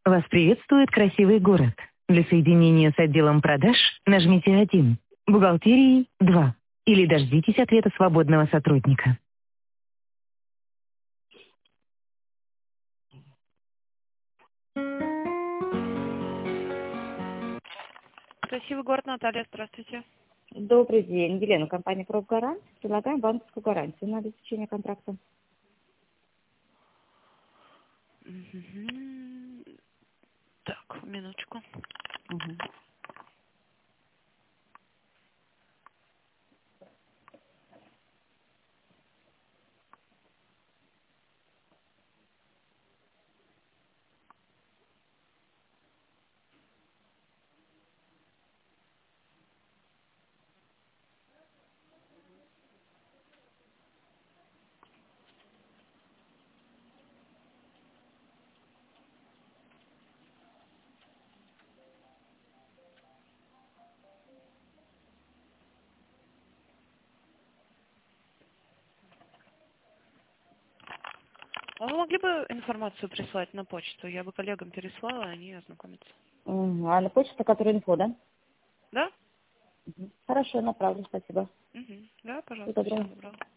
Вас приветствует красивый город. Для соединения с отделом продаж нажмите 1, бухгалтерией 2 или дождитесь ответа свободного сотрудника. Красивый город, Наталья, здравствуйте. Добрый день. Елена, компания «Пробгарант». Предлагаем банковскую гарантию на обеспечение контракта. Мгм. Так, минуточку. Мгм. А вы могли бы информацию прислать на почту? Я бы коллегам переслала, они ознакомятся. А на почту, которая инфо, да? Да? Хорошо, направлю, спасибо. Да, Всего пожалуйста, всего доброго. доброго.